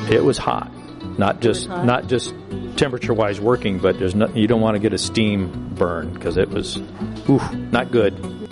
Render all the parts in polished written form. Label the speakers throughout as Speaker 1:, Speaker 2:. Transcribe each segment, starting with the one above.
Speaker 1: It was hot, not just temperature-wise working, but you don't want to get a steam burn because it was, not good.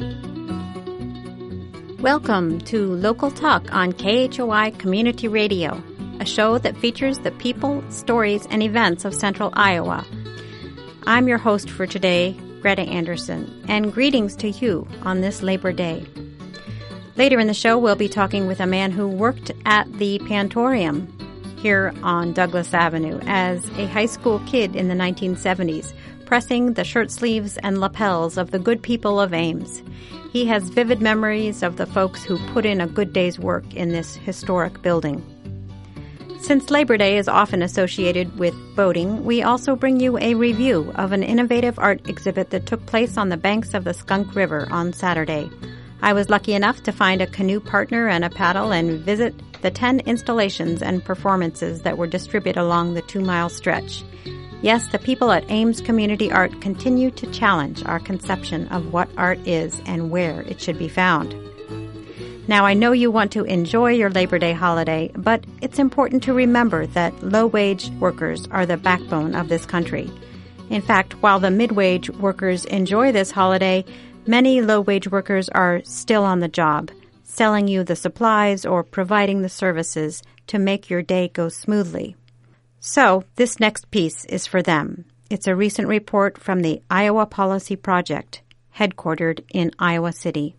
Speaker 2: Welcome to Local Talk on KHOI Community Radio, a show that features the people, stories, and events of Central Iowa. I'm your host for today, Greta Anderson, and greetings to you on this Labor Day. Later in the show, we'll be talking with a man who worked at the Pantorium here on Douglas Avenue as a high school kid in the 1970s, pressing the shirt sleeves and lapels of the good people of Ames. He has vivid memories of the folks who put in a good day's work in this historic building. Since Labor Day is often associated with boating, we also bring you a review of an innovative art exhibit that took place on the banks of the Skunk River on Saturday. I was lucky enough to find a canoe partner and a paddle and visit the 10 installations and performances that were distributed along the 2-mile stretch. Yes, the people at Ames Community Art continue to challenge our conception of what art is and where it should be found. Now, I know you want to enjoy your Labor Day holiday, but it's important to remember that low-wage workers are the backbone of this country. In fact, while the mid-wage workers enjoy this holiday, many low-wage workers are still on the job, selling you the supplies or providing the services to make your day go smoothly. So, this next piece is for them. It's a recent report from the Iowa Policy Project, headquartered in Iowa City.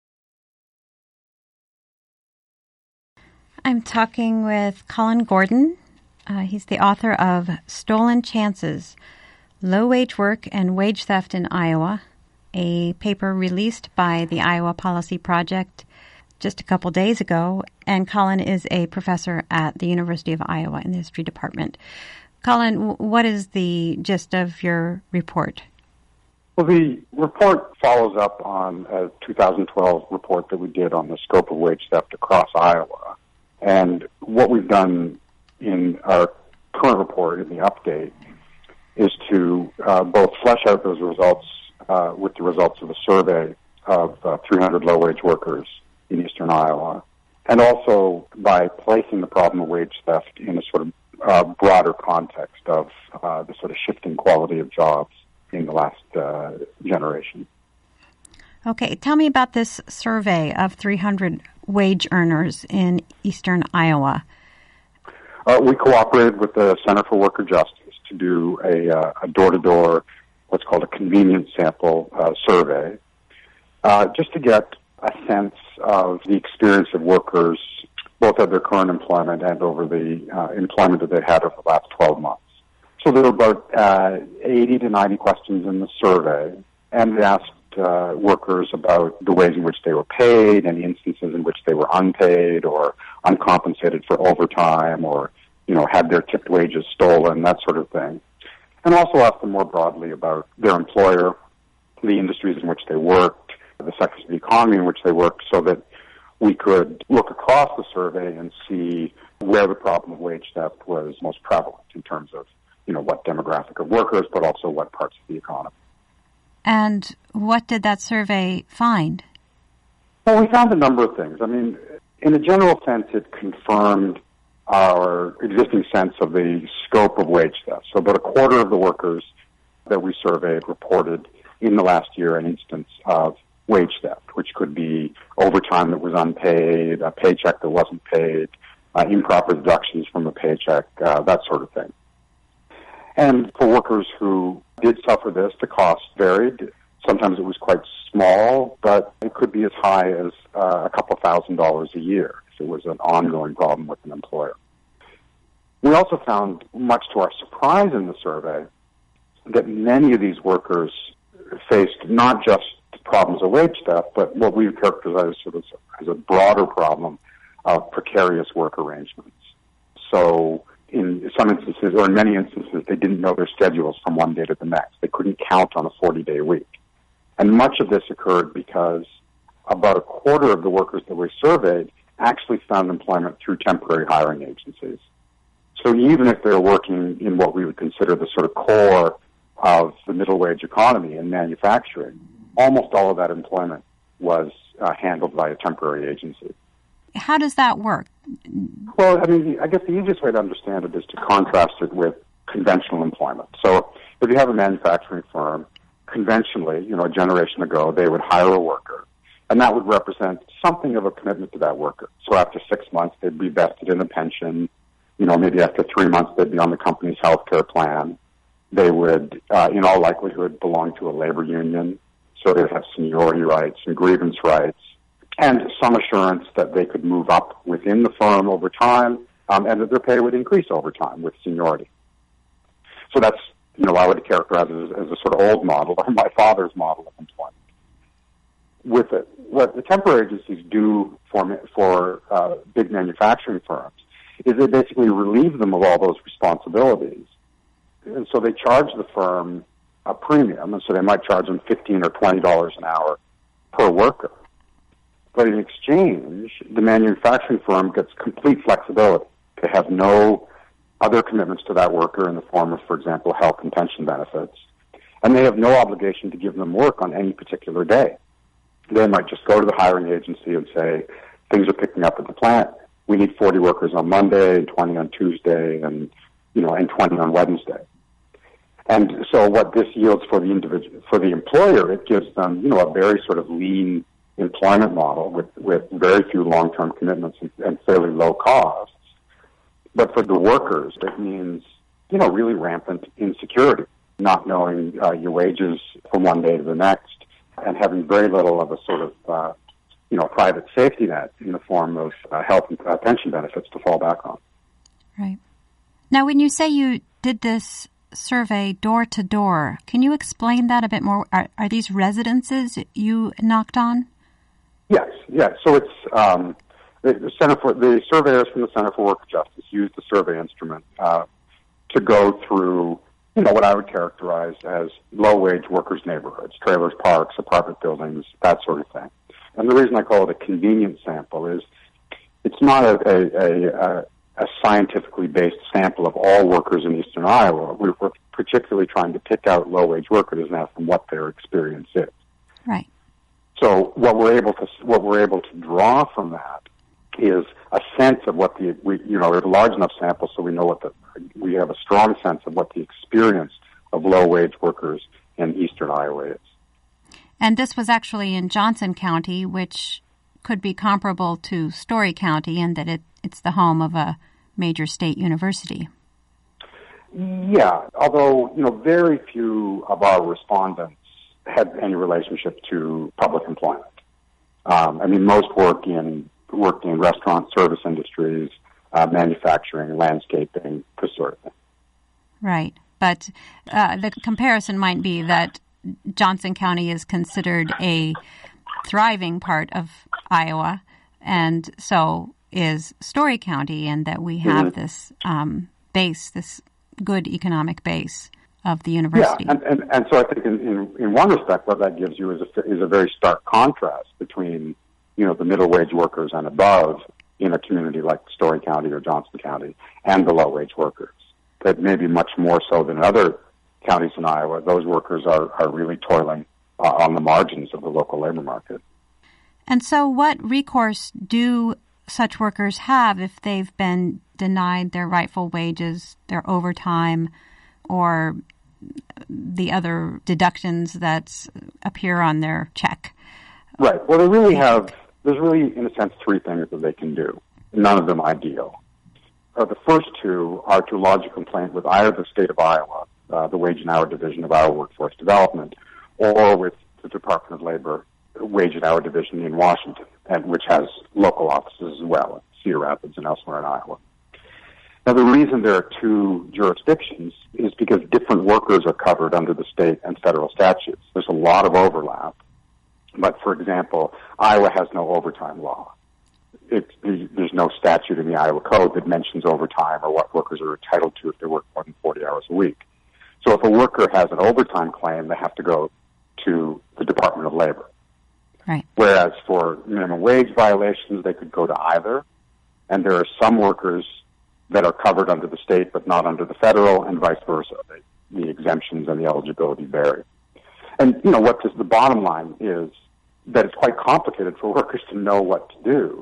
Speaker 2: I'm talking with Colin Gordon. He's the author of Stolen Chances, Low-Wage Work and Wage Theft in Iowa, a paper released by the Iowa Policy Project just a couple days ago, and Colin is a professor at the University of Iowa in the History Department. Colin, what is the gist of your report?
Speaker 3: Well, the report follows up on a 2012 report that we did on the scope of wage theft across Iowa. And what we've done in our current report, in the update, is to both flesh out those results with the results of a survey of 300 low-wage workers in eastern Iowa, and also by placing the problem of wage theft in a sort of broader context of the sort of shifting quality of jobs in the last generation.
Speaker 2: Okay, tell me about this survey of 300 wage earners in eastern Iowa.
Speaker 3: We cooperated with the Center for Worker Justice to do a door-to-door, what's called a convenience sample survey, just to get a sense of the experience of workers, both at their current employment and over the employment that they had over the last 12 months. So there were about 80 to 90 questions in the survey, and we asked workers about the ways in which they were paid, any instances in which they were unpaid or uncompensated for overtime or, had their tipped wages stolen, that sort of thing. And also asked them more broadly about their employer, the industries in which they worked, the sectors of the economy in which they worked, so that we could look across the survey and see where the problem of wage theft was most prevalent in terms of, what demographic of workers, but also what parts of the economy.
Speaker 2: And what did that survey find?
Speaker 3: Well, we found a number of things. I mean, in a general sense, it confirmed our existing sense of the scope of wage theft. So about a quarter of the workers that we surveyed reported in the last year an instance of wage theft, which could be overtime that was unpaid, a paycheck that wasn't paid, improper deductions from a paycheck, that sort of thing. And for workers who did suffer this, the cost varied. Sometimes it was quite small, but it could be as high as a couple $1,000s a year if it was an ongoing problem with an employer. We also found, much to our surprise in the survey, that many of these workers faced not just problems of wage theft, but what we characterize as a broader problem of precarious work arrangements. So in some instances, or in many instances, they didn't know their schedules from one day to the next. They couldn't count on a 40-day week. And much of this occurred because about a quarter of the workers that we surveyed actually found employment through temporary hiring agencies. So even if they're working in what we would consider the sort of core of the middle wage economy in manufacturing, almost all of that employment was handled by a temporary agency.
Speaker 2: how does that work?
Speaker 3: Well, I mean, I guess the easiest way to understand it is to contrast it with conventional employment. So if you have a manufacturing firm, conventionally, a generation ago, they would hire a worker, and that would represent something of a commitment to that worker. So after 6 months, they'd be vested in a pension. Maybe after 3 months, they'd be on the company's health care plan. They would, in all likelihood, belong to a labor union, so they'd have seniority rights and grievance rights, and some assurance that they could move up within the firm over time, and that their pay would increase over time with seniority. So that's, I would characterize it as a sort of old model, or my father's model of employment. With it, what the temporary agencies do for big manufacturing firms is they basically relieve them of all those responsibilities. And so they charge the firm a premium, and so they might charge them $15 or $20 an hour per worker. But in exchange, the manufacturing firm gets complete flexibility. They have no other commitments to that worker in the form of, for example, health and pension benefits. And they have no obligation to give them work on any particular day. They might just go to the hiring agency and say, things are picking up at the plant. We need 40 workers on Monday, and 20 on Tuesday, and 20 on Wednesday. And so what this yields for the individual, for the employer, it gives them, a very sort of lean employment model with very few long-term commitments and fairly low costs. But for the workers, it means, really rampant insecurity, not knowing your wages from one day to the next, and having very little of a sort of, private safety net in the form of health and pension benefits to fall back on.
Speaker 2: Right. Now, when you say you did this survey door to door, can you explain that a bit more? Are these residences you knocked on?
Speaker 3: Yes. So it's the surveyors from the Center for Work Justice used the survey instrument to go through, what I would characterize as low-wage workers' neighborhoods, trailers, parks, apartment buildings, that sort of thing. And the reason I call it a convenient sample is it's not a scientifically based sample of all workers in eastern Iowa. We're particularly trying to pick out low-wage workers now from what their experience is.
Speaker 2: Right.
Speaker 3: So what we're able to draw from that is a sense of what there's a large enough sample so we know we have a strong sense of what the experience of low-wage workers in eastern Iowa is.
Speaker 2: And this was actually in Johnson County, which could be comparable to Story County in that it's the home of a major state university.
Speaker 3: Yeah, although, very few of our respondents had any relationship to public employment. Most worked in restaurant service industries, manufacturing, landscaping, this sort of thing.
Speaker 2: Right. But the comparison might be that Johnson County is considered a thriving part of Iowa, and so is Story County, and that we have this base, this good economic base of the university.
Speaker 3: Yeah, and so I think in one respect, what that gives you is a very stark contrast between the middle wage workers and above in a community like Story County or Johnson County, and the low wage workers. That maybe much more so than other counties in Iowa, those workers are really toiling on the margins of the local labor market.
Speaker 2: And so what recourse do such workers have if they've been denied their rightful wages, their overtime, or the other deductions that appear on their check?
Speaker 3: Right. Well, there's really, in a sense, three things that they can do, none of them ideal. The first two are to lodge a complaint with either the state of Iowa, the Wage and Hour Division of Iowa Workforce Development, or with the Department of Labor Wage and Hour Division in Washington, and which has local offices as well, Cedar Rapids and elsewhere in Iowa. Now, the reason there are two jurisdictions is because different workers are covered under the state and federal statutes. There's a lot of overlap. But, for example, Iowa has no overtime law. There's no statute in the Iowa Code that mentions overtime or what workers are entitled to if they work more than 40 hours a week. So if a worker has an overtime claim, they have to go to the Department of Labor.
Speaker 2: Right.
Speaker 3: Whereas for minimum wage violations, they could go to either. And there are some workers that are covered under the state but not under the federal, and vice versa. The exemptions and the eligibility vary. And, the bottom line is that it's quite complicated for workers to know what to do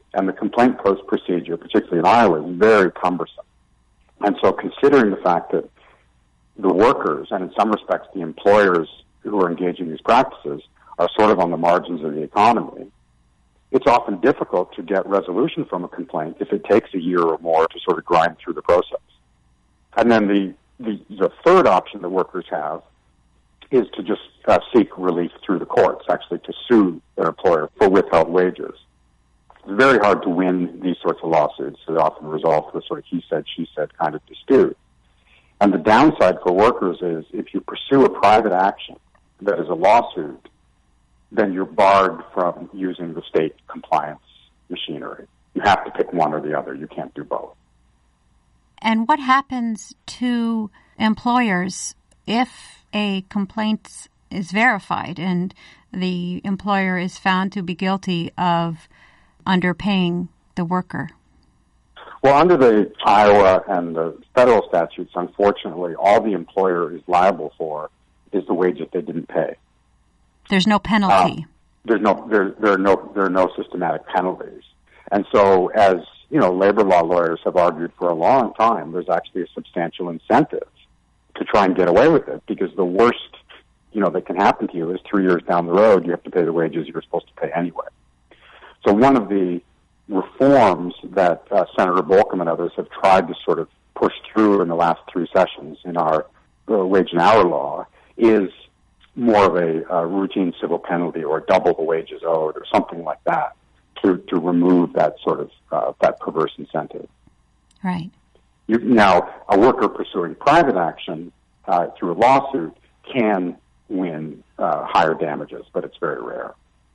Speaker 3: And the complaint procedure, particularly in Iowa, is very cumbersome. And so considering the fact that the workers, and in some respects the employers who are engaging in these practices, are sort of on the margins of the economy, it's often difficult to get resolution from a complaint if it takes a year or more to sort of grind through the process. And then the third option that workers have is to just seek relief through the courts, actually to sue their employer for withheld wages. It's very hard to win these sorts of lawsuits. They often resolve to a sort of he said, she said kind of dispute. And the downside for workers is if you pursue a private action that is a lawsuit, then you're barred from using the state compliance machinery. You have to pick one or the other. You can't do both.
Speaker 2: And what happens to employers if a complaint is verified and the employer is found to be guilty of underpaying the worker?
Speaker 3: Well, under the Iowa and the federal statutes, unfortunately, all the employer is liable for is the wage that they didn't pay.
Speaker 2: There's no penalty.
Speaker 3: There are no systematic penalties. And so, as you know, labor law lawyers have argued for a long time, there's actually a substantial incentive to try and get away with it, because the worst, that can happen to you is 3 years down the road, you have to pay the wages you're supposed to pay anyway. So one of the reforms that Senator Bolcom and others have tried to sort of push through in the last 3 sessions in our wage and hour law is more of a routine civil penalty, or double the wages owed, or something like that, to remove that sort of that perverse incentive.
Speaker 2: Right.
Speaker 3: Now, a worker pursuing private action through a lawsuit can win higher damages, but it's very rare.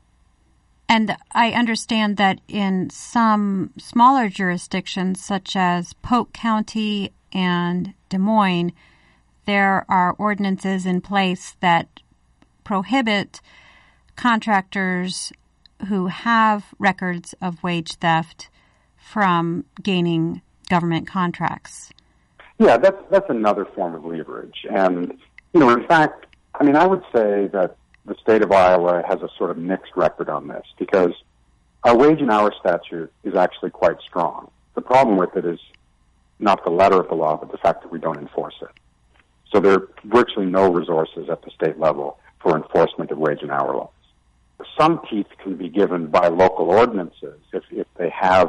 Speaker 2: And I understand that in some smaller jurisdictions, such as Polk County and Des Moines, there are ordinances in place that prohibit contractors who have records of wage theft from gaining government contracts.
Speaker 3: Yeah, that's another form of leverage. And, in fact, I would say that the state of Iowa has a sort of mixed record on this, because our wage and hour statute is actually quite strong. The problem with it is not the letter of the law, but the fact that we don't enforce it. So there are virtually no resources at the state level for enforcement of wage and hour laws. Some teeth can be given by local ordinances if they have,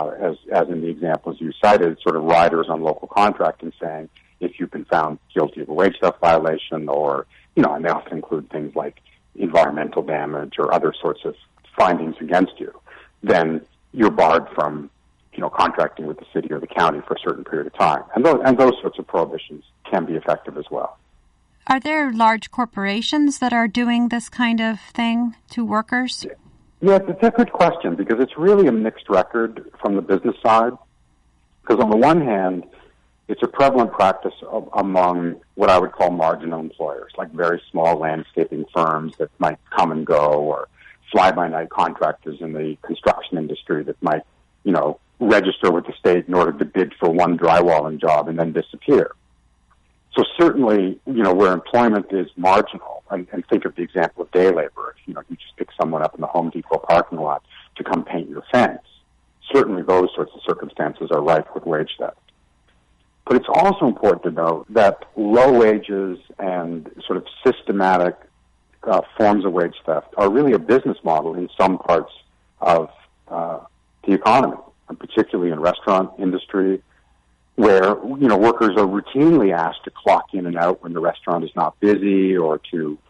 Speaker 3: as in the examples you cited, sort of riders on local contracting saying, if you've been found guilty of a wage theft violation, or, and they often include things like environmental damage or other sorts of findings against you, then you're barred from, contracting with the city or the county for a certain period of time. And those sorts of prohibitions can be effective as well.
Speaker 2: Are there large corporations that are doing this kind of thing to workers?
Speaker 3: Yes, it's a good question, because it's really a mixed record from the business side. Because on the one hand, it's a prevalent practice among what I would call marginal employers, like very small landscaping firms that might come and go, or fly-by-night contractors in the construction industry that might, register with the state in order to bid for one drywalling job and then disappear. So certainly, where employment is marginal, and think of the example of day labor. If, you just pick someone up in the Home Depot parking lot to come paint your fence, certainly those sorts of circumstances are rife with wage theft. But it's also important to note that low wages and sort of systematic forms of wage theft are really a business model in some parts of the economy, and particularly in restaurant industry, where, workers are routinely asked to clock in and out when the restaurant is not busy, or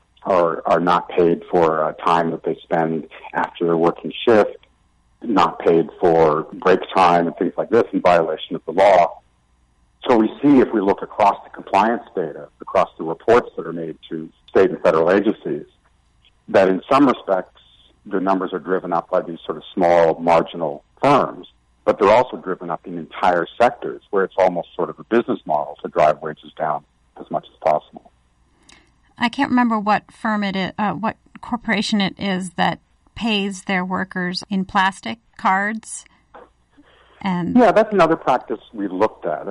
Speaker 3: are not paid for time that they spend after their working shift, not paid for break time and things like this in violation of the law. So we see, if we look across the compliance data, across the reports that are made to state and federal agencies, that in some respects the numbers are driven up by these sort of small marginal firms, but they're also driven up in entire sectors where it's almost sort of a business model to drive wages down as much as possible.
Speaker 2: I can't remember what firm it is, what corporation it is that pays their workers in plastic cards. And
Speaker 3: yeah, that's another practice we looked at.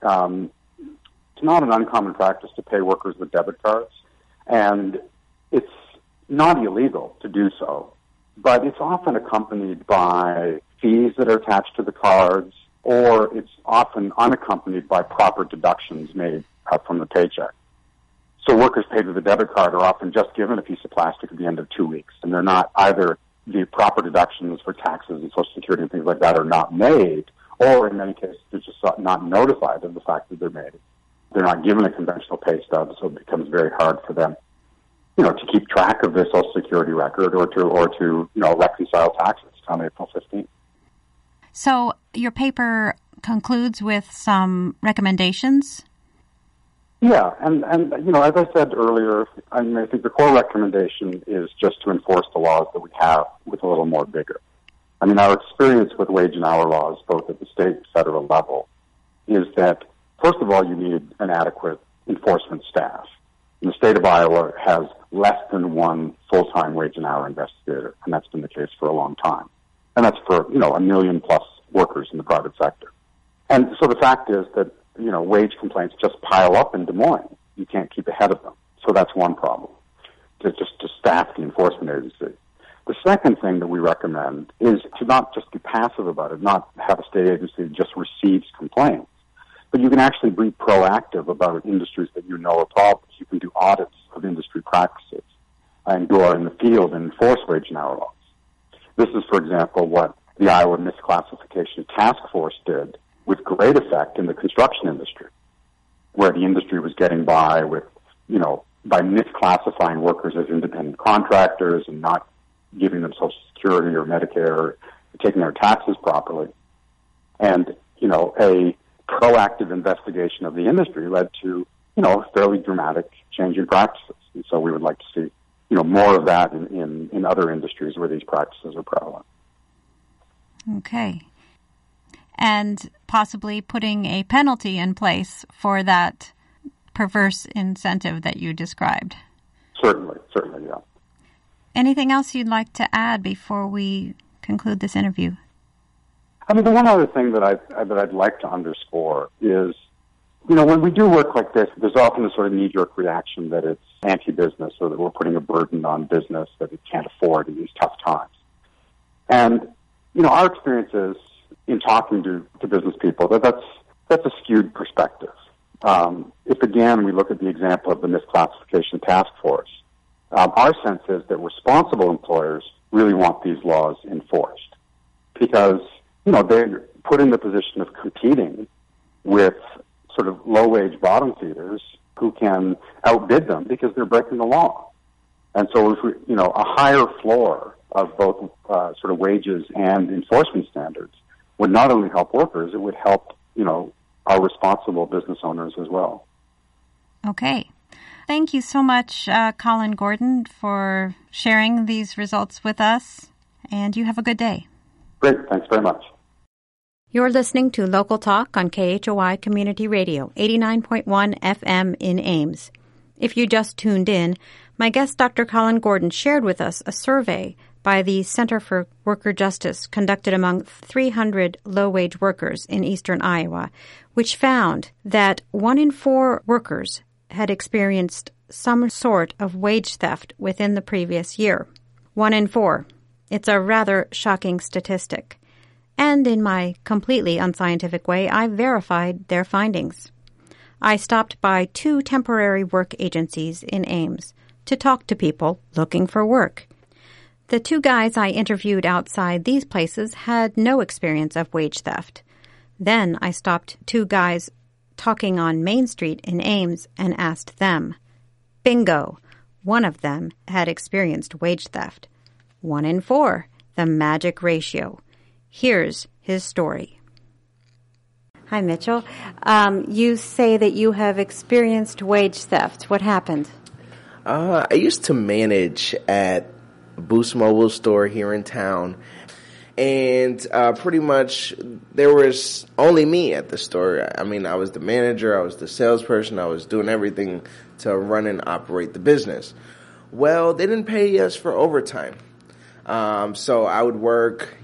Speaker 3: It's not an uncommon practice to pay workers with debit cards, and it's not illegal to do so, but it's often accompanied by fees that are attached to the cards, or it's often unaccompanied by proper deductions made from the paycheck. So workers paid with a debit card are often just given a piece of plastic at the end of 2 weeks, and they're not either the proper deductions for taxes and Social Security and things like that are not made, or in many cases they're just not notified of the fact that they're made. They're not given a conventional pay stub, so it becomes very hard for them, to keep track of their Social Security record or to reconcile taxes on April 15th.
Speaker 2: So your paper concludes with some recommendations?
Speaker 3: Yeah, and as I said earlier, I think the core recommendation is just to enforce the laws that we have with a little more vigor. Our experience with wage and hour laws, both at the state and federal level, is that, first of all, you need an adequate enforcement staff. And the state of Iowa has less than one full-time wage and hour investigator, and that's been the case for a long time. And that's for, 1 million plus workers in the private sector. And so the fact is that, wage complaints just pile up in Des Moines. You can't keep ahead of them. So that's one problem, to staff the enforcement agency. The second thing that we recommend is to not just be passive about it, not have a state agency that just receives complaints, but you can actually be proactive about industries that you know are problems. You can do audits of industry practices and go out in the field and enforce wage and hour laws. This is, for example, what the Iowa Misclassification Task Force did with great effect in the construction industry, where the industry was getting by with, by misclassifying workers as independent contractors and not giving them Social Security or Medicare or taking their taxes properly. And, a proactive investigation of the industry led to, a fairly dramatic change in practices. And so we would like to see, more of that in other industries where these practices are prevalent.
Speaker 2: Okay. And possibly putting a penalty in place for that perverse incentive that you described.
Speaker 3: Certainly, yeah.
Speaker 2: Anything else you'd like to add before we conclude this interview?
Speaker 3: The one other thing that I'd like to underscore is, when we do work like this, there's often a sort of knee-jerk reaction that it's anti-business or that we're putting a burden on business that it can't afford in these tough times. And, our experience is, in talking to business people, that's a skewed perspective. If, again, we look at the example of the Misclassification Task Force, our sense is that responsible employers really want these laws enforced because, they're put in the position of competing with sort of low-wage bottom feeders who can outbid them because they're breaking the law. And so, if we, a higher floor of both sort of wages and enforcement standards would not only help workers, it would help, our responsible business owners as well.
Speaker 2: Okay. Thank you so much, Colin Gordon, for sharing these results with us, and you have a good day.
Speaker 3: Great. Thanks very much.
Speaker 2: You're listening to Local Talk on KHOI Community Radio, 89.1 FM in Ames. If you just tuned in, my guest Dr. Colin Gordon shared with us a survey by the Center for Worker Justice conducted among 300 low-wage workers in eastern Iowa, which found that 1 in 4 workers had experienced some sort of wage theft within the previous year. 1 in 4. It's a rather shocking statistic. And in my completely unscientific way, I verified their findings. I stopped by 2 temporary work agencies in Ames to talk to people looking for work. The 2 guys I interviewed outside these places had no experience of wage theft. Then I stopped 2 guys talking on Main Street in Ames and asked them. Bingo! One of them had experienced wage theft. 1 in 4, the magic ratio. Here's his story. Hi, Mitchell. You say that you have experienced wage theft. What happened?
Speaker 4: I used to manage at a Boost Mobile store here in town, and pretty much there was only me at the store. I mean, I was the manager, I was the salesperson, I was doing everything to run and operate the business. Well, they didn't pay us for overtime. So I would work,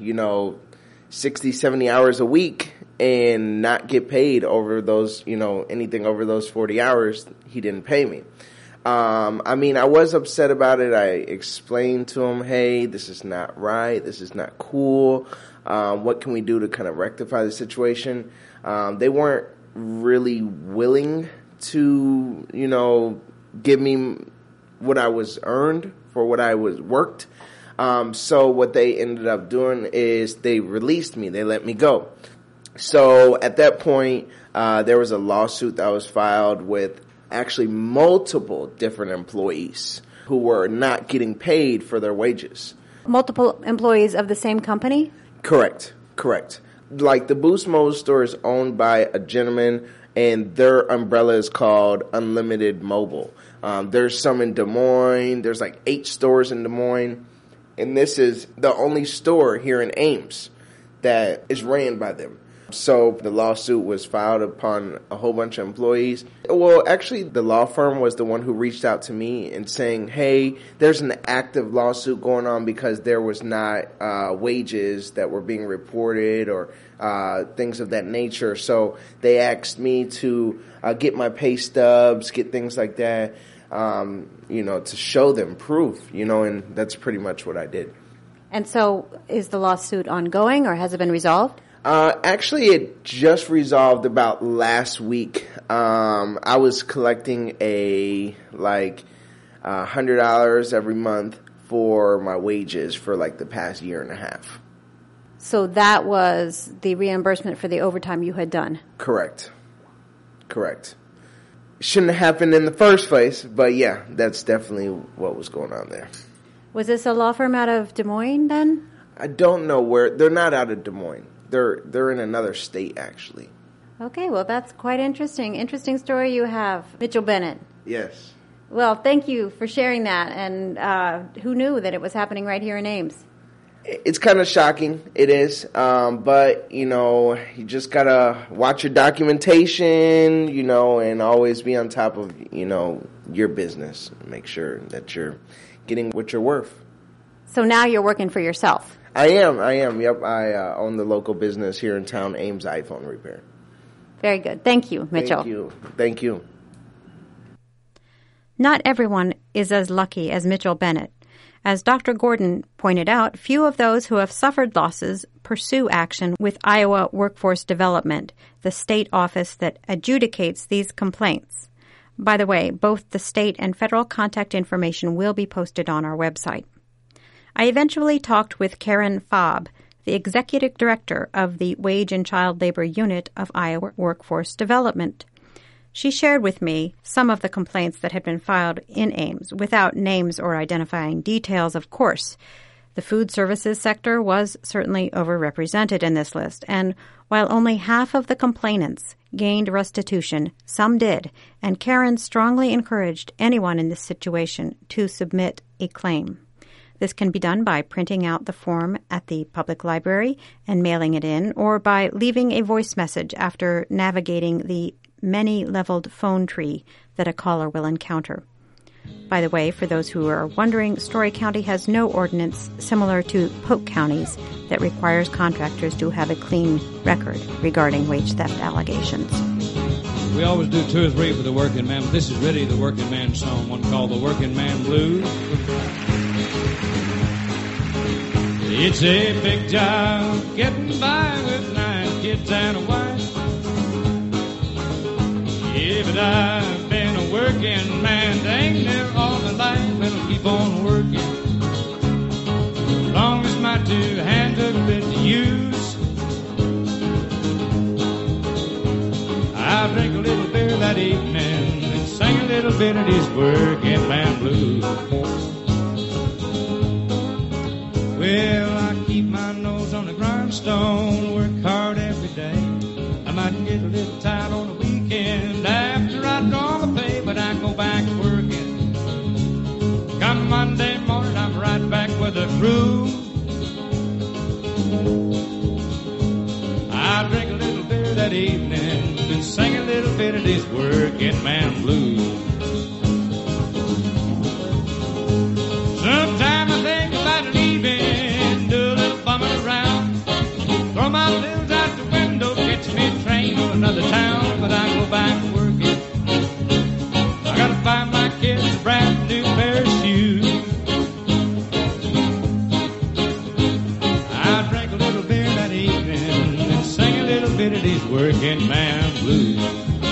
Speaker 4: 60, 70 hours a week and not get paid over those, anything over those 40 hours, he didn't pay me. I mean, I was upset about it. I explained to them, hey, this is not right. This is not cool. What can we do to kind of rectify the situation? They weren't really willing to, give me what I was earned for what I was worked. So what they ended up doing is they released me. They let me go. So at that point, there was a lawsuit that was filed with actually multiple different employees who were not getting paid for their wages.
Speaker 2: Multiple employees of the same company?
Speaker 4: Correct. Like the Boost Mobile store is owned by a gentleman, and their umbrella is called Unlimited Mobile. There's some in Des Moines. There's like 8 stores in Des Moines. And this is the only store here in Ames that is ran by them. So the lawsuit was filed upon a whole bunch of employees. Well, actually, the law firm was the one who reached out to me and saying, hey, there's an active lawsuit going on because there was not wages that were being reported or things of that nature. So they asked me to get my pay stubs, get things like that, to show them proof, and that's pretty much what I did.
Speaker 2: And so is the lawsuit ongoing or has it been resolved?
Speaker 4: Actually, it just resolved about last week. I was collecting $100 every month for my wages for the past year and a half.
Speaker 2: So that was the reimbursement for the overtime you had done?
Speaker 4: Correct. Shouldn't have happened in the first place, but yeah, that's definitely what was going on there.
Speaker 2: Was this a law firm out of Des Moines then?
Speaker 4: I don't know where. They're not out of Des Moines. They're in another state, actually.
Speaker 2: Okay, well, that's quite interesting. Interesting story you have, Mitchell Bennett.
Speaker 4: Yes.
Speaker 2: Well, thank you for sharing that. And who knew that it was happening right here in Ames?
Speaker 4: It's kind of shocking. It is. But, you just got to watch your documentation, and always be on top of, your business. Make sure that you're getting what you're worth. So now you're working for yourself? I am. Yep. I own the local business here in town, Ames iPhone Repair. Very good. Thank you, Mitchell. Thank you.
Speaker 2: Not everyone is as lucky as Mitchell Bennett. As Dr. Gordon pointed out, few of those who have suffered losses pursue action with Iowa Workforce Development, the state office that adjudicates these complaints. By the way, both the state and federal contact information will be posted on our website. I eventually talked with Karen Faub, the executive director of the Wage and Child Labor Unit of Iowa Workforce Development. She shared with me some of the complaints that had been filed in Ames, without names or identifying details, of course. The food services sector was certainly overrepresented in this list, and while only half of the complainants gained restitution, some did, and Karen strongly encouraged anyone in this situation to submit a claim. This can be done by printing out the form at the public library and mailing it in, or by leaving a voice message after navigating the many-leveled phone tree that a caller will encounter. By the way, for those who are wondering, Story County has no ordinance similar to Polk County's that requires contractors to have a clean record regarding wage theft allegations.
Speaker 5: We always do 2 or 3 for the working man, but this is really the working man song, one called the Working Man Blues. It's a big job getting by with 9 kids and a wife. Yeah, but I've been a working man dang near all my life, and I'll keep on working as long as my 2 hands are fit to use. I'll drink a little beer that evening and sing a little bit of these working man blues. Well, I keep my nose on the grindstone, work hard every day. I might get a little tired on the weekend after I draw the pay, but I go back working. Come Monday morning, I'm right back with the crew. I drink a little beer that evening and sing a little bit of this working man blues. Sometimes I think about leaving, do a little bumming around, throw my bills out the window, catch me a train to another town, but I go back working. I gotta find my kids these working man blues.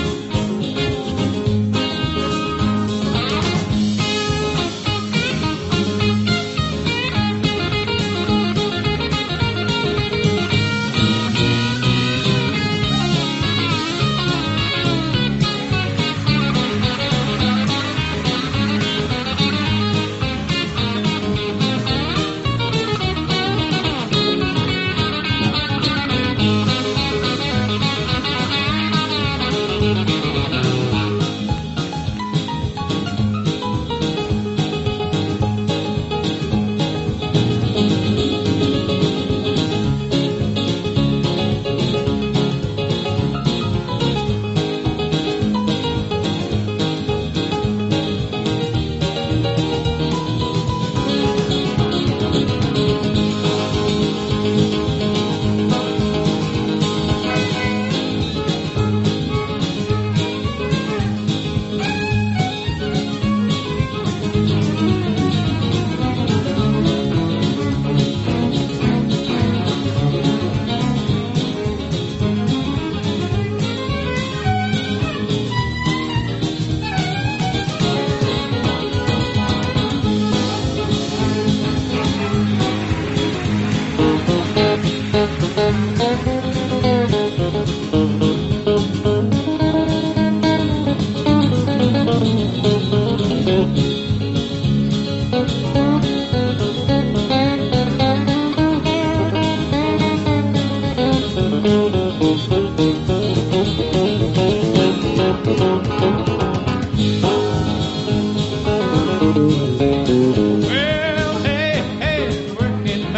Speaker 5: Well, hey, working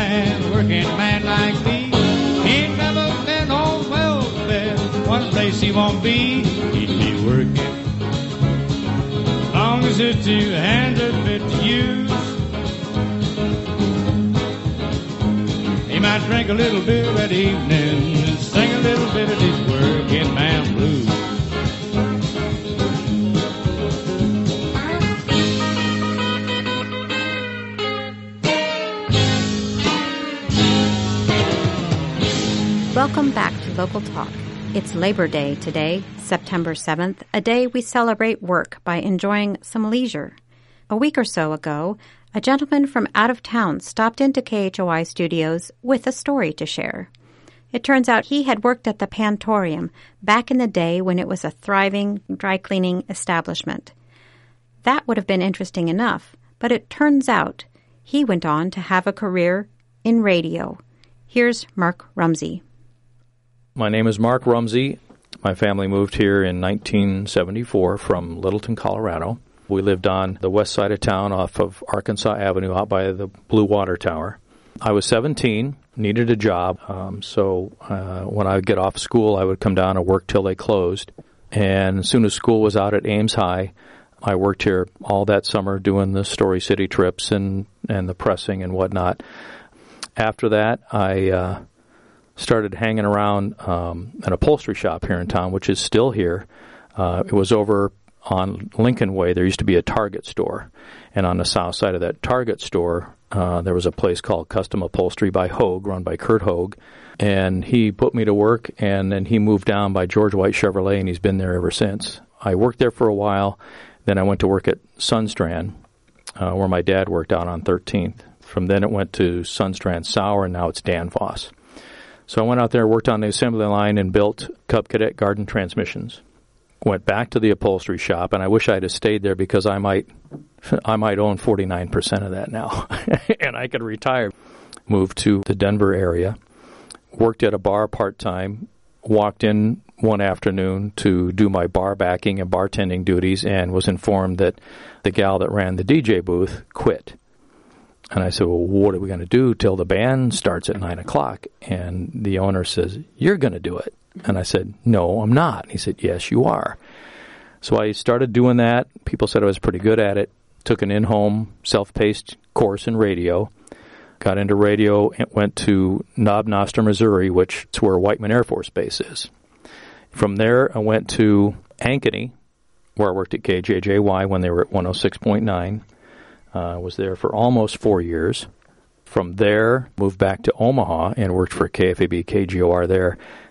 Speaker 5: man like me, ain't never been on welfare. One place he won't be, he'd be working. As long as the two hands are fit to use, he might drink a little beer that evening and sing a little bit of these working man blues.
Speaker 2: Welcome back to Local Talk. It's Labor Day today, September 7th, a day we celebrate work by enjoying some leisure. A week or so ago, a gentleman from out of town stopped into KHOI studios with a story to share. It turns out he had worked at the Pantorium back in the day when it was a thriving dry cleaning establishment. That would have been interesting enough, but it turns out he went on to have a career in radio. Here's Mark Rumsey.
Speaker 1: My name is Mark Rumsey. My family moved here in 1974 from Littleton, Colorado. We lived on the west side of town off of Arkansas Avenue out by the Blue Water Tower. I was 17, needed a job, so when I would get off school, I would come down and work till they closed. And as soon as school was out at Ames High, I worked here all that summer doing the Story City trips and the pressing and whatnot. After that, I started hanging around an upholstery shop here in town, which is still here. It was over on Lincoln Way. There used to be a Target store. And on the south side of that Target store, there was a place called Custom Upholstery by Hogue, run by Kurt Hogue. And he put me to work, and then he moved down by George White Chevrolet, and he's been there ever since. I worked there for a while. Then I went to work at Sunstrand, where my dad worked out on 13th. From then it went to Sunstrand Sauer, and now it's Danfoss. So I went out there, worked on the assembly line, and built Cub Cadet garden transmissions. Went back to the upholstery shop, and I wish I'd have stayed there because I might own 49% of that now, and I could retire. Moved to the Denver area, worked at a bar part-time, walked in one afternoon to do my bar backing and bartending duties, and was informed that the gal that ran the DJ booth quit. And I said, well, what are we going to do till the band starts at 9 o'clock? And the owner says, you're going to do it. And I said, no, I'm not. And he said, yes, you are. So I started doing that. People said I was pretty good at it. Took an in-home self-paced course in radio. Got into radio and went to Knob Noster, Missouri, which is where Whiteman Air Force Base is. From there, I went to Ankeny, where I worked at KJJY when they were at 106.9. Was there for almost 4 years. From there, moved back to Omaha and worked for KFAB, KGOR there.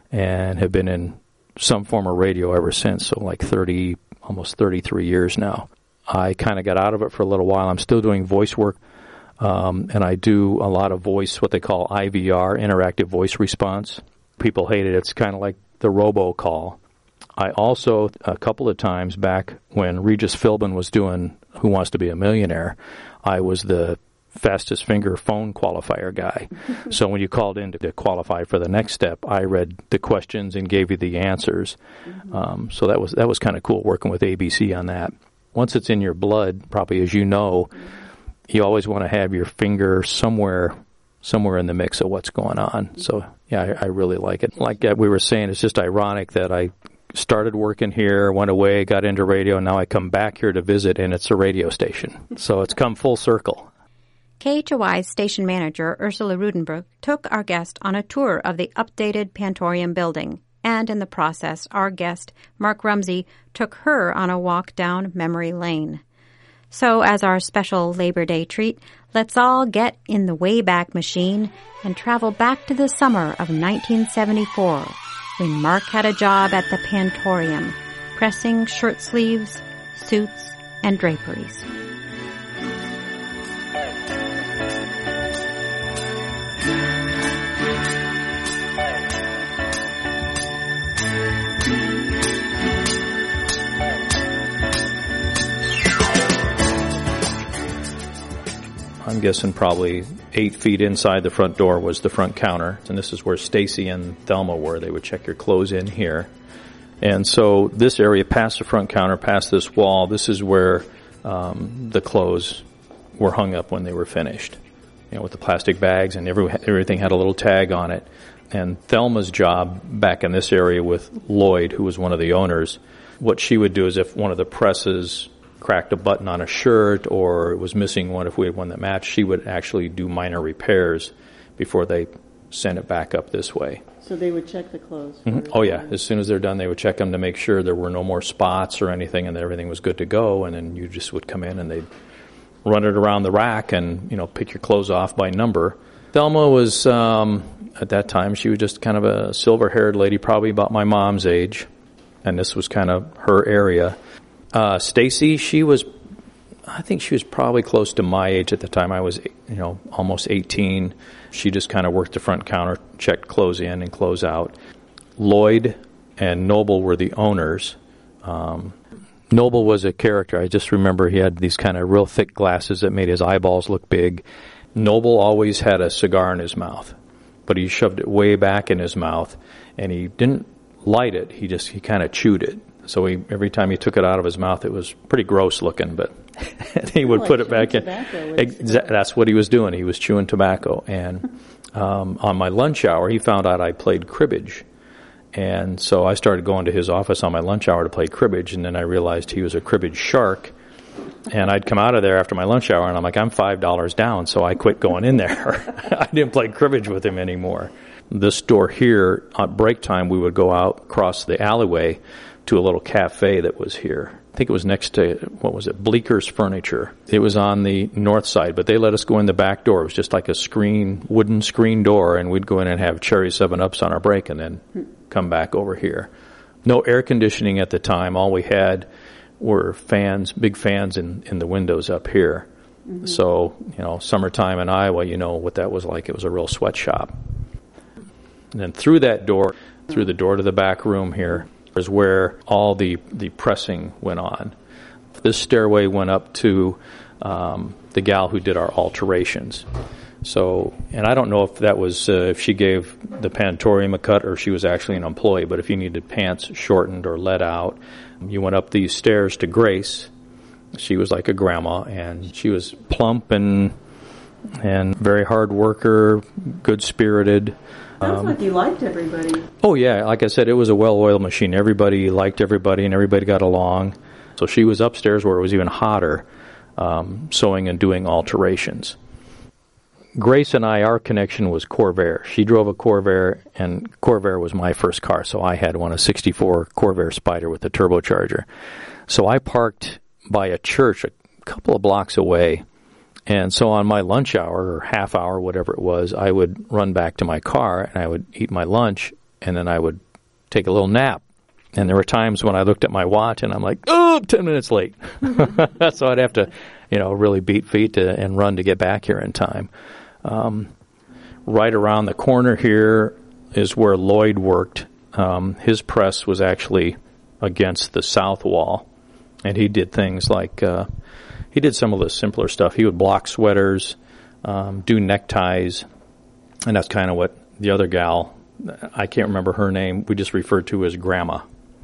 Speaker 1: and have been in some form of radio ever since, so like almost 33 years now. I kind of got out of it for a little while. I'm still doing voice work, and I do a lot of voice, what they call IVR, interactive voice response. People hate it. It's kind of like the robocall. I also, a couple of times back when Regis Philbin was doing Who Wants to Be a Millionaire, I was the fastest finger phone qualifier guy. So when you called in to qualify for the next step, I read the questions and gave you the answers. So that was kind of cool working with ABC on that. Once it's in your blood, probably as you know, you always want to have your finger somewhere in the mix of what's going on. So yeah, I really like it. Like we were saying, it's just ironic that I started working here, went away, got into radio, and now I come back here to visit, and it's a radio station. So it's come full circle.
Speaker 2: KHOI's station manager, Ursula Rudenberg, took our guest on a tour of the updated Pantorium building. And in the process, our guest, Mark Rumsey, took her on a walk down memory lane. So as our special Labor Day treat, let's all get in the Wayback Machine and travel back to the summer of 1974, when Mark had a job at the Pantorium, pressing shirt sleeves, suits, and draperies.
Speaker 1: I'm guessing probably 8 feet inside the front door was the front counter. And this is where Stacy and Thelma were. They would check your clothes in here. And so this area past the front counter, past this wall, this is where the clothes were hung up when they were finished. With the plastic bags, and everything had a little tag on it. And Thelma's job back in this area with Lloyd, who was one of the owners, what she would do is if one of the presses cracked a button on a shirt or was missing one, if we had one that matched, she would actually do minor repairs before they sent it back up this way.
Speaker 6: So they would check the clothes?
Speaker 1: Mm-hmm. Oh, yeah. As soon as they're done, they would check them to make sure there were no more spots or anything and that everything was good to go. And then you just would come in and they'd run it around the rack and, pick your clothes off by number. Thelma was, at that time, she was just kind of a silver-haired lady, probably about my mom's age. And this was kind of her area. Stacy, I think she was probably close to my age at the time. I was, almost 18. She just kind of worked the front counter, checked clothes in and clothes out. Lloyd and Noble were the owners. Noble was a character. I just remember he had these kind of real thick glasses that made his eyeballs look big. Noble always had a cigar in his mouth, but he shoved it way back in his mouth, and he didn't light it. He kind of chewed it. So every time he took it out of his mouth, it was pretty gross looking, but he would put it back in. That's what he was doing. He was chewing tobacco. And on my lunch hour, he found out I played cribbage. And so I started going to his office on my lunch hour to play cribbage, and then I realized he was a cribbage shark. And I'd come out of there after my lunch hour, and I'm like, I'm $5 down, so I quit going in there. I didn't play cribbage with him anymore. This door here, at break time, we would go out across the alleyway to a little cafe that was here. I think it was next to, Bleeker's Furniture. It was on the north side, but they let us go in the back door. It was just like a wooden screen door, and we'd go in and have cherry 7-Ups on our break and then come back over here. No air conditioning at the time. All we had were fans, big fans in the windows up here. Mm-hmm. So, summertime in Iowa, what that was like. It was a real sweatshop. And then through that door, through the door to the back room here, is where all the pressing went on. This stairway went up to the gal who did our alterations. So, and I don't know if that was if she gave the Pantorium a cut or if she was actually an employee, but if you needed pants shortened or let out, you went up these stairs to Grace. She was like a grandma, and she was plump and very hard worker, good-spirited.
Speaker 6: Sounds like you liked everybody.
Speaker 1: Oh, yeah. Like I said, it was a well-oiled machine. Everybody liked everybody, and everybody got along. So she was upstairs where it was even hotter, sewing and doing alterations. Grace and our connection was Corvair. She drove a Corvair, and Corvair was my first car. So I had one, a 64 Corvair Spider with a turbocharger. So I parked by a church a couple of blocks away. And so on my lunch hour or half hour, whatever it was, I would run back to my car and I would eat my lunch and then I would take a little nap. And there were times when I looked at my watch and I'm like, 10 minutes late. So I'd have to, really beat feet and run to get back here in time. Right around the corner here is where Lloyd worked. His press was actually against the south wall. And he did things like, he did some of the simpler stuff. He would block sweaters, do neckties, and that's kind of what the other gal, I can't remember her name, we just referred to as Grandma.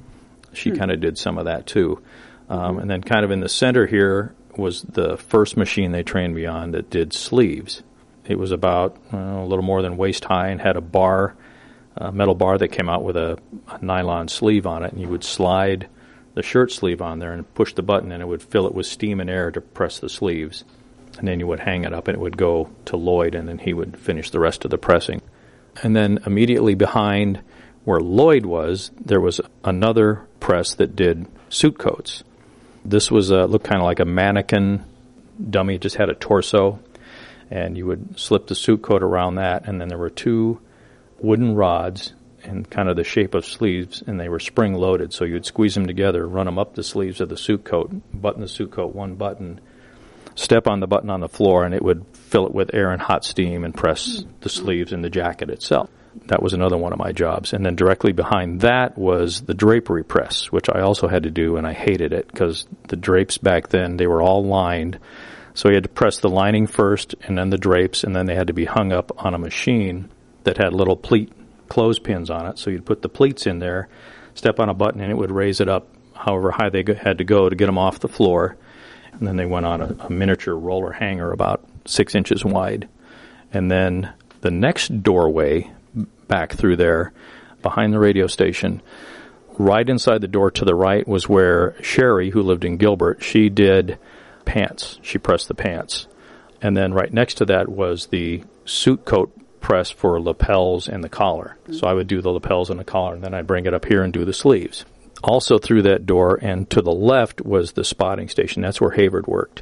Speaker 1: She kind of did some of that too. And then kind of in the center here was the first machine they trained me on that did sleeves. It was about a little more than waist high and had a bar, a metal bar that came out with a nylon sleeve on it, and you would slide the shirt sleeve on there and push the button, and it would fill it with steam and air to press the sleeves. And then you would hang it up, and it would go to Lloyd, and then he would finish the rest of the pressing. And then immediately behind where Lloyd was, there was another press that did suit coats. This was looked kind of like a mannequin dummy. It just had a torso, and you would slip the suit coat around that, and then there were two wooden rods in kind of the shape of sleeves, and they were spring-loaded, so you'd squeeze them together, run them up the sleeves of the suit coat, button the suit coat one button, step on the button on the floor, and it would fill it with air and hot steam and press the sleeves and the jacket itself. That was another one of my jobs. And then directly behind that was the drapery press, which I also had to do, and I hated it because the drapes back then, they were all lined. So you had to press the lining first and then the drapes, and then they had to be hung up on a machine that had little pleat clothespins on it. So you'd put the pleats in there, step on a button, and it would raise it up however high they had to go to get them off the floor. And then they went on a miniature roller hanger about 6 inches wide. And then the next doorway back through there, behind the radio station, right inside the door to the right was where Sherry, who lived in Gilbert, she did pants. She pressed the pants. And then right next to that was the suit coat press for lapels and the collar. So I would do the lapels and the collar, and then I'd bring it up here and do the sleeves. Also through that door and to the left was the spotting station. That's where Hayward worked.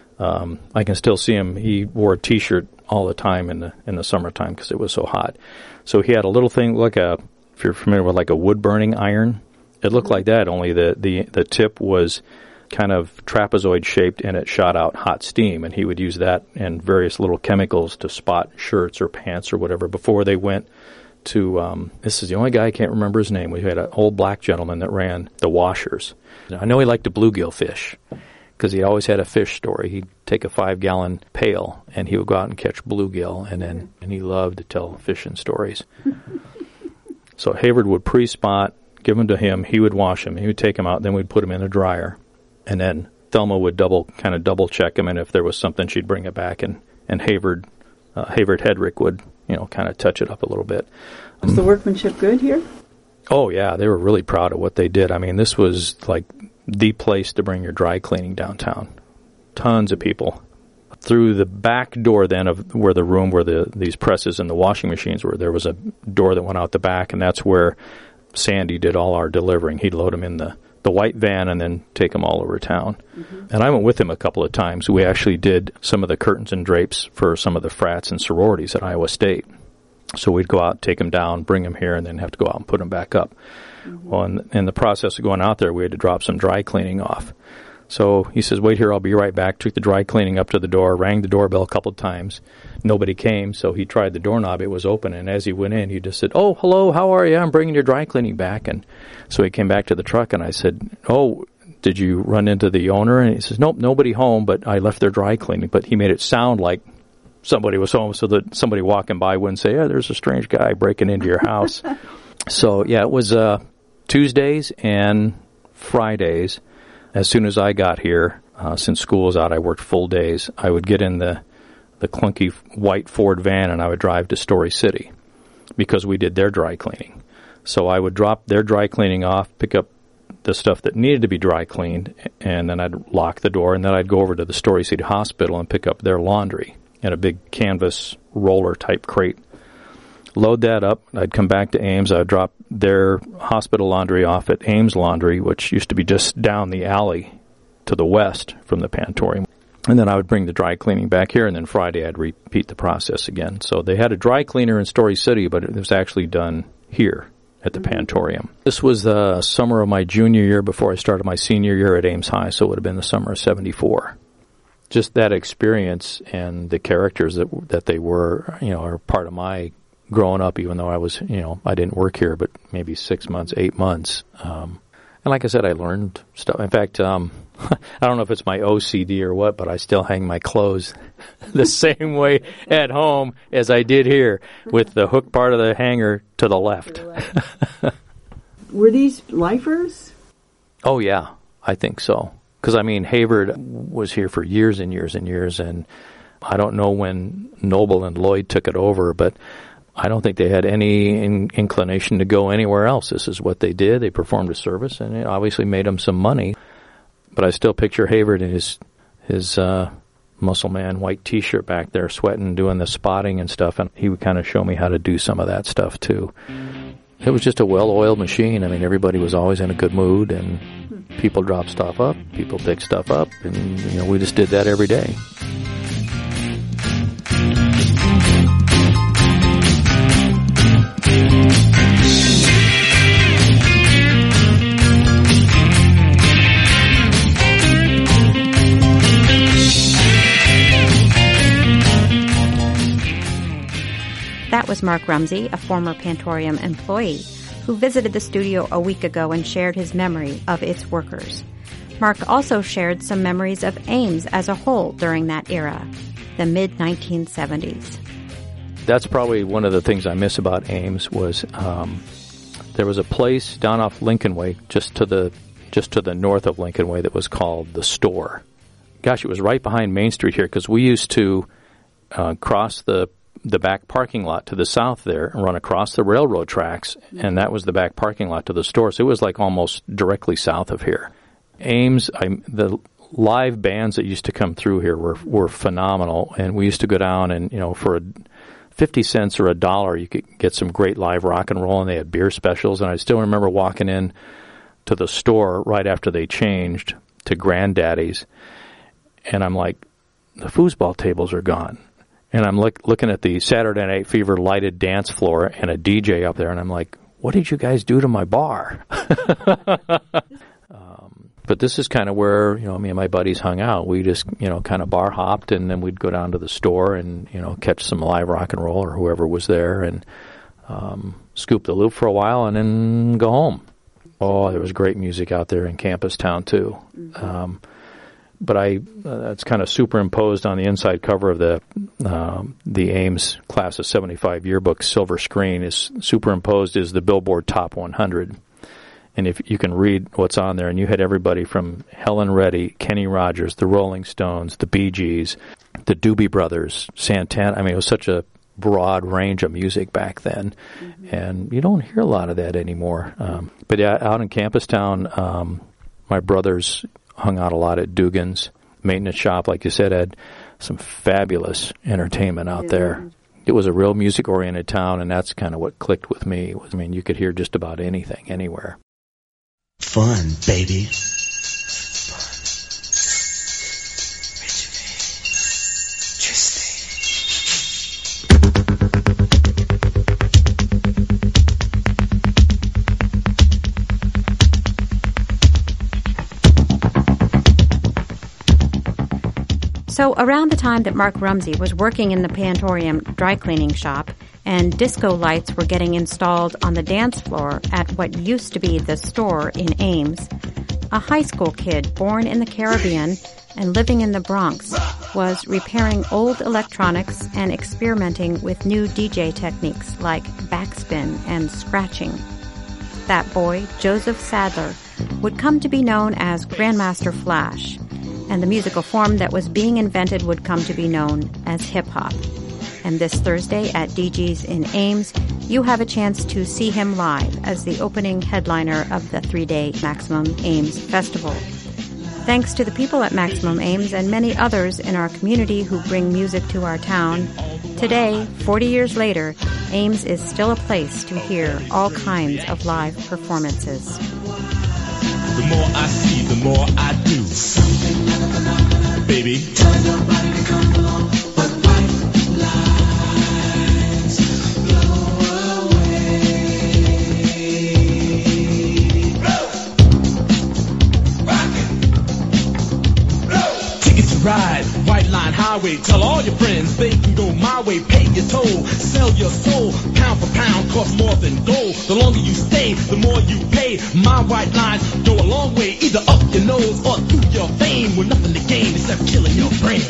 Speaker 1: I can still see him. He wore a T-shirt all the time in the summertime because it was so hot. So he had a little thing like if you're familiar with like a wood burning iron, it looked like that. Only the tip was kind of trapezoid shaped and it shot out hot steam. And he would use that and various little chemicals to spot shirts or pants or whatever before they went to. This is the only guy I can't remember his name. We had an old black gentleman that ran the washers. I know he liked to bluegill fish, because he always had a fish story. He'd take a 5-gallon pail, and he would go out and catch bluegill, and he loved to tell fishing stories. So Hayward would pre-spot, give them to him, he would wash them, he would take them out, then we'd put them in a dryer, and then Thelma would double check them, and if there was something, she'd bring it back, and Hayward Hedrick would, kind of touch it up a little bit.
Speaker 6: Was the workmanship good here?
Speaker 1: Oh, yeah, they were really proud of what they did. I mean, this was like the place to bring your dry cleaning downtown. Tons of people. Through the back door then of where the room where these presses and the washing machines were, there was a door that went out the back, and that's where Sandy did all our delivering. He'd load them in the white van and then take them all over town. Mm-hmm. And I went with him a couple of times. We actually did some of the curtains and drapes for some of the frats and sororities at Iowa State. So we'd go out, take them down, bring them here, and then have to go out and put them back up. Mm-hmm. Well, in the process of going out there, we had to drop some dry cleaning off. So he says, wait here, I'll be right back. Took the dry cleaning up to the door, rang the doorbell a couple of times. Nobody came, so he tried the doorknob. It was open, and as he went in, he just said, oh, hello, how are you? I'm bringing your dry cleaning back. And so he came back to the truck, and I said, oh, did you run into the owner? And he says, nope, nobody home, but I left their dry cleaning. But he made it sound like somebody was home so that somebody walking by wouldn't say, oh, there's a strange guy breaking into your house. So, yeah, it was Tuesdays and Fridays. As soon as I got here, since school was out, I worked full days. I would get in the clunky white Ford van and I would drive to Story City because we did their dry cleaning. So I would drop their dry cleaning off, pick up the stuff that needed to be dry cleaned, and then I'd lock the door, and then I'd go over to the Story City Hospital and pick up their laundry in a big canvas roller-type crate. Load that up. I'd come back to Ames. I'd drop their hospital laundry off at Ames Laundry, which used to be just down the alley to the west from the Pantorium. And then I would bring the dry cleaning back here, and then Friday I'd repeat the process again. So they had a dry cleaner in Story City, but it was actually done here at the Pantorium. This was the summer of my junior year before I started my senior year at Ames High, so it would have been the summer of 74. Just that experience and the characters that they were, are part of my growing up, even though I was, I didn't work here, but maybe 6 months, 8 months. And like I said, I learned stuff. In fact, I don't know if it's my OCD or what, but I still hang my clothes the same way at home as I did here, with the hook part of the hanger to the left.
Speaker 6: Were these lifers?
Speaker 1: Oh, yeah, I think so. Because, Hayward was here for years and years and years, and I don't know when Noble and Lloyd took it over, but I don't think they had any inclination to go anywhere else. This is what they did. They performed a service, and it obviously made them some money. But I still picture Hayward in his muscle man white T-shirt back there, sweating, doing the spotting and stuff, and he would kind of show me how to do some of that stuff, too. It was just a well-oiled machine. Everybody was always in a good mood, and people dropped stuff up, people picked stuff up, and, we just did that every day.
Speaker 2: That was Mark Rumsey, a former Pantorium employee, who visited the studio a week ago and shared his memory of its workers. Mark also shared some memories of Ames as a whole during that era, the mid-1970s.
Speaker 1: That's probably one of the things I miss about Ames was there was a place down off Lincoln Way, just to the north of Lincoln Way, that was called The Store. Gosh, it was right behind Main Street here, because we used to cross the back parking lot to the south there and run across the railroad tracks, and that was the back parking lot to the store. So it was like almost directly south of here. Ames, the live bands that used to come through here were phenomenal, and we used to go down and, for 50 cents or $1, you could get some great live rock and roll, and they had beer specials. And I still remember walking in to the store right after they changed to Granddaddy's, and I'm like, the foosball tables are gone. And I'm looking at the Saturday Night Fever lighted dance floor and a DJ up there, and I'm like, what did you guys do to my bar? But this is kind of where, me and my buddies hung out. We just, kind of bar hopped, and then we'd go down to the store and, catch some live rock and roll or whoever was there, and scoop the loop for a while and then go home. Oh, there was great music out there in Campus Town, too. Mm-hmm. But it's kind of superimposed on the inside cover of the Ames Class of 75 yearbook silver screen. Is superimposed is the Billboard Top 100. And if you can read what's on there, and you had everybody from Helen Reddy, Kenny Rogers, the Rolling Stones, the Bee Gees, the Doobie Brothers, Santana. It was such a broad range of music back then. Mm-hmm. And you don't hear a lot of that anymore. But yeah, out in Campus Town, my brothers hung out a lot at Dugan's maintenance shop. Like you said, had some fabulous entertainment out there. It was a real music-oriented town, and that's kind of what clicked with me. You could hear just about anything, anywhere.
Speaker 7: Fun, baby.
Speaker 2: So around the time that Mark Rumsey was working in the Pantorium dry cleaning shop and disco lights were getting installed on the dance floor at what used to be the store in Ames, a high school kid born in the Caribbean and living in the Bronx was repairing old electronics and experimenting with new DJ techniques like backspin and scratching. That boy, Joseph Sadler, would come to be known as Grandmaster Flash, and the musical form that was being invented would come to be known as hip-hop. And this Thursday at DG's in Ames, you have a chance to see him live as the opening headliner of the 3-day Maximum Ames Festival. Thanks to the people at Maximum Ames and many others in our community who bring music to our town, today, 40 years later, Ames is still a place to hear all kinds of live performances.
Speaker 7: The more I see, the more I do. Something like another baby. Tell nobody to come along, but white lies blow away. highway. Tell all your friends they can go my way. Pay your toll, sell your soul. Pound for pound, cost more than gold. The longer you stay, the more you pay. My white lines go a long way, either up your nose or through your vein. With nothing to gain except killing your brain.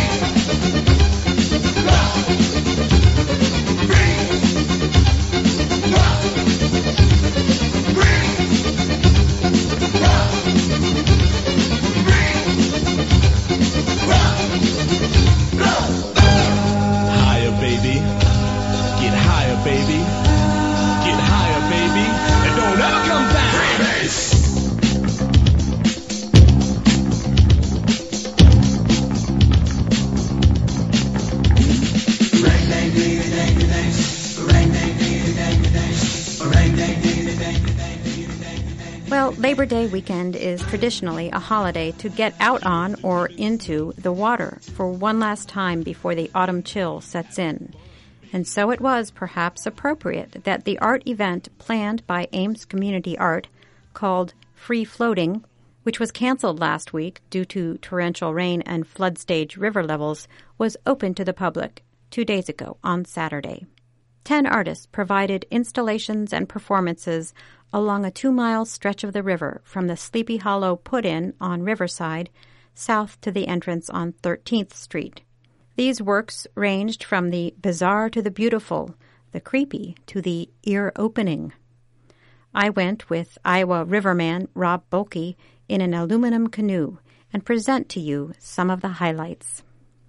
Speaker 2: Well, Labor Day weekend is traditionally a holiday to get out on or into the water for one last time before the autumn chill sets in. And so it was perhaps appropriate that the art event planned by Ames Community Art, called Free Floating, which was canceled last week due to torrential rain and flood stage river levels, was open to the public 2 days ago on Saturday. 10 artists provided installations and performances along a 2-mile stretch of the river from the Sleepy Hollow Put-In on Riverside south to the entrance on 13th Street. These works ranged from the bizarre to the beautiful, the creepy to the ear-opening. I went with Iowa riverman Rob Bolke in an aluminum canoe and present to you some of the highlights.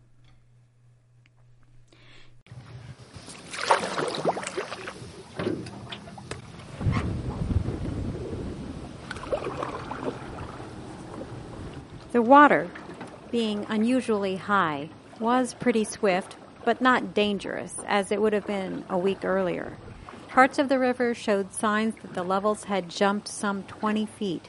Speaker 2: The water, being unusually high, was pretty swift, but not dangerous, as it would have been a week earlier. Parts of the river showed signs that the levels had jumped some 20 feet.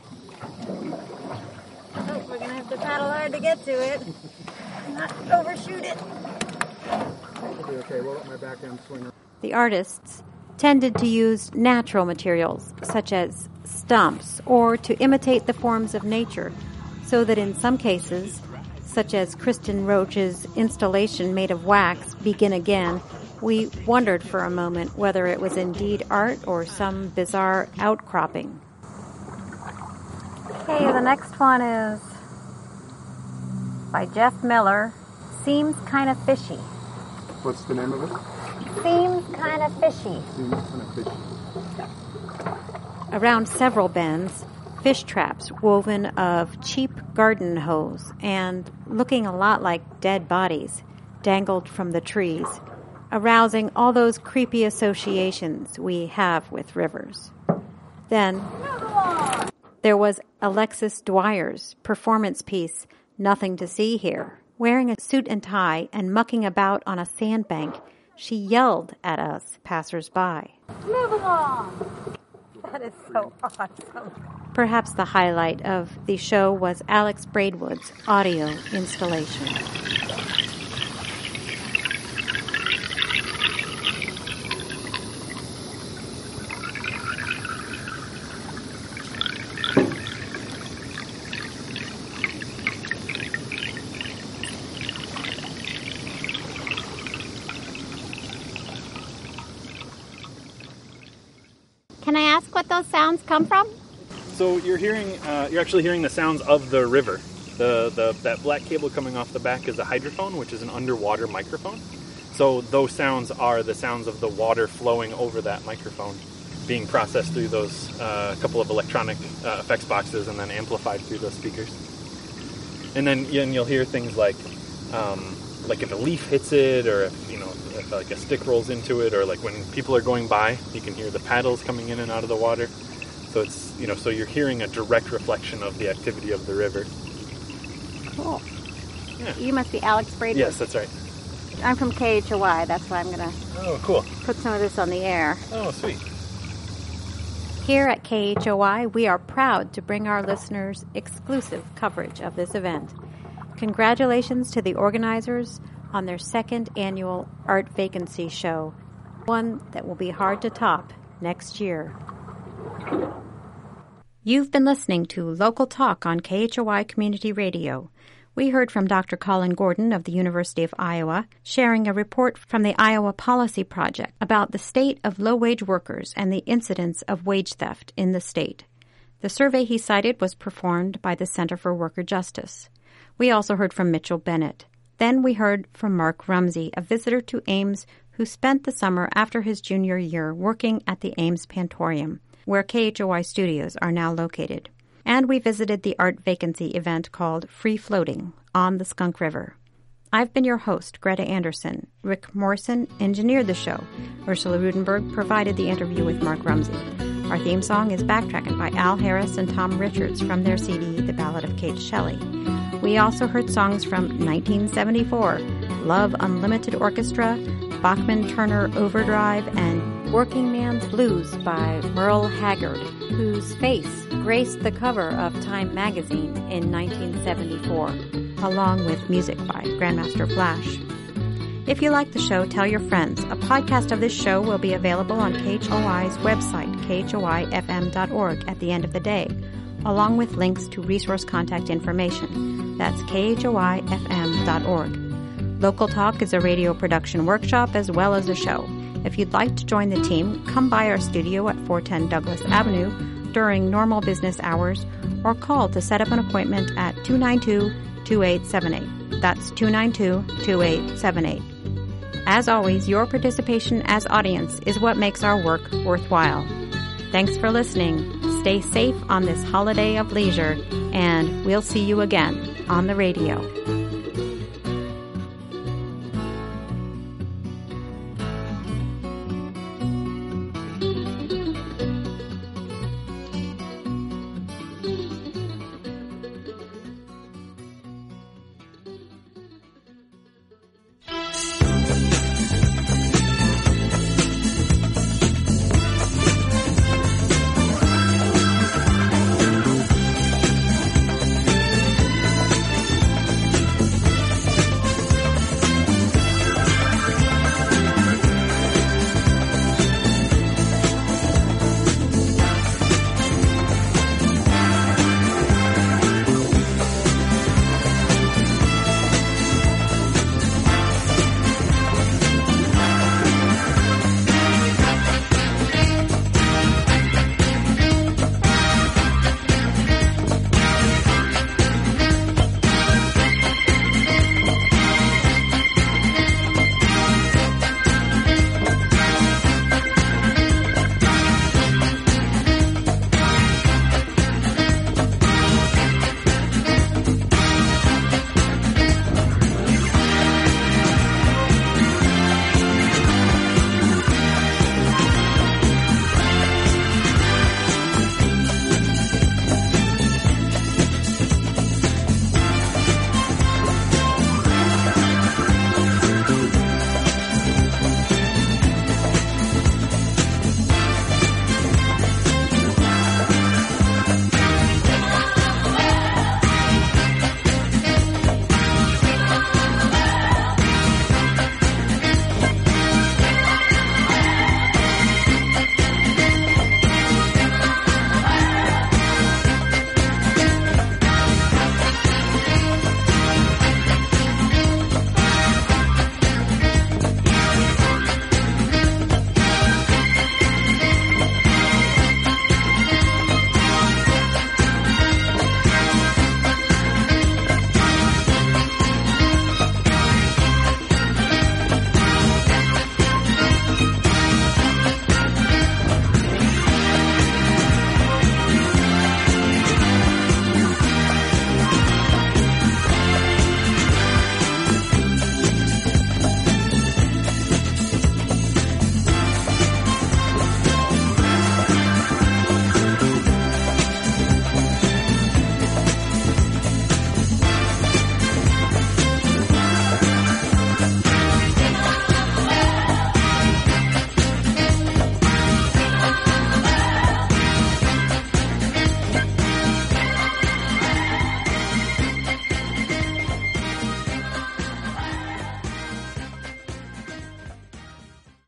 Speaker 2: Oh, we're going to have to paddle hard to get to it. Not overshoot it.
Speaker 8: It'll be okay. We'll let my back end swing.
Speaker 2: The artists tended to use natural materials, such as stumps, or to imitate the forms of nature, so that in some cases, such as Kristen Roach's installation made of wax, Begin Again, we wondered for a moment whether it was indeed art or some bizarre outcropping. Okay, the next one is by Jeff Miller, Seems Kinda Fishy.
Speaker 8: What's the name of it?
Speaker 2: Seems Kinda Fishy.
Speaker 8: Seems Kinda Fishy.
Speaker 2: Around several bends, fish traps woven of cheap garden hose and looking a lot like dead bodies dangled from the trees, arousing all those creepy associations we have with rivers. Then there was Alexis Dwyer's performance piece, Nothing to See Here. Wearing a suit and tie and mucking about on a sandbank, she yelled at us passersby. Move along! That is so awesome. Perhaps the highlight of the show was Alex Braidwood's audio installation.
Speaker 9: Can I ask what those sounds come from?
Speaker 10: So you're actually hearing the sounds of the river. That black cable coming off the back is a hydrophone, which is an underwater microphone. So those sounds are the sounds of the water flowing over that microphone, being processed through those couple of electronic effects boxes and then amplified through those speakers. And then you'll hear things like if a leaf hits it, or if like a stick rolls into it, or like when people are going by, you can hear the paddles coming in and out of the water. So it's so you're hearing a direct reflection of the activity of the river.
Speaker 2: Cool.
Speaker 10: Yeah.
Speaker 2: You must be Alex Braidwood.
Speaker 10: Yes, that's right.
Speaker 2: I'm from KHOY. That's why I'm going to
Speaker 10: cool.
Speaker 2: Put some of this on the air.
Speaker 10: Oh, sweet.
Speaker 2: Here at KHOY, we are proud to bring our listeners exclusive coverage of this event. Congratulations to the organizers on their second annual Art Vacancy Show, one that will be hard to top next year. You've been listening to Local Talk on KHOY Community Radio. We heard from Dr. Colin Gordon of the University of Iowa, sharing a report from the Iowa Policy Project about the state of low-wage workers and the incidence of wage theft in the state. The survey he cited was performed by the Center for Worker Justice. We also heard from Mitchell Bennett. Then we heard from Mark Rumsey, a visitor to Ames who spent the summer after his junior year working at the Ames Pantorium, where KHOI studios are now located. And we visited the art vacancy event called Free Floating on the Skunk River. I've been your host, Greta Anderson. Rick Morrison engineered the show. Ursula Rudenberg provided the interview with Mark Rumsey. Our theme song is Backtrackin' by Al Harris and Tom Richards from their CD, The Ballad of Kate Shelley. We also heard songs from 1974, Love Unlimited Orchestra, Bachman-Turner Overdrive, and Working Man's Blues by Merle Haggard, whose face graced the cover of Time magazine in 1974, along with music by Grandmaster Flash. If you like the show, tell your friends. A podcast of this show will be available on KHOI's website, khoifm.org, at the end of the day, along with links to resource contact information. That's khoifm.org. Local Talk is a radio production workshop as well as a show. If you'd like to join the team, come by our studio at 410 Douglas Avenue during normal business hours or call to set up an appointment at 292-2878. That's 292-2878. As always, your participation as audience is what makes our work worthwhile. Thanks for listening. Stay safe on this holiday of leisure, and we'll see you again on the radio.